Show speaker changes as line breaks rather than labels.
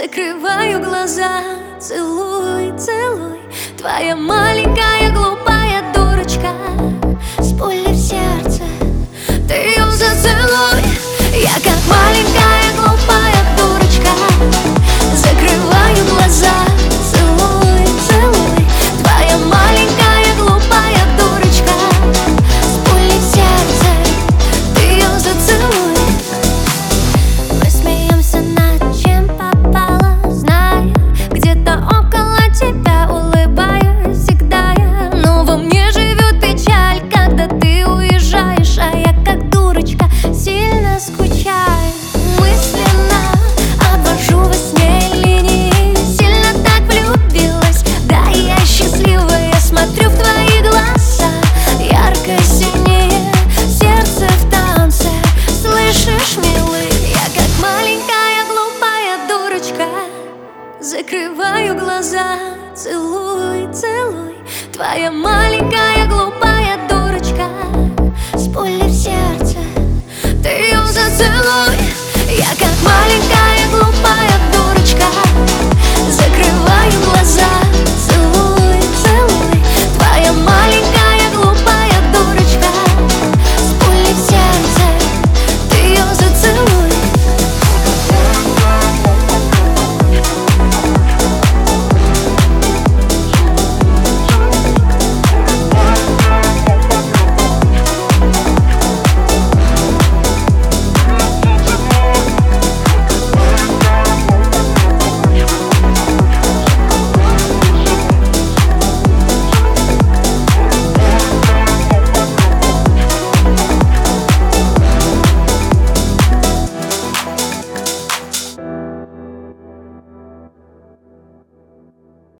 Закрываю глаза, целуй, целуй. Твоя маленькая глупая дурочка с пулей в сердце, ты ее зацелуй. Я как маленькая глупая дурочка, закрываю глаза, целуй, целуй. Твоя маленькая глупая дурочка с пулей в сердце, ты ее зацелуй. Мы смеемся над чем попало, зная, где-то около тебя улыбаюсь всегда я. Но во мне живет печаль, когда ты уезжаешь, а я как дурочка сильно скучаю. Мысленно обвожу во сне линии, сильно так влюбилась, да я счастливая. Смотрю в твои глаза, ярко-синие, сердце в танце, слышишь, милый? Я как маленькая глупая дурочка, закрываю глаза, целуй, целуй. Твоя маленькая глупая дурочка с пулей в сердце, ты ее зацелуй.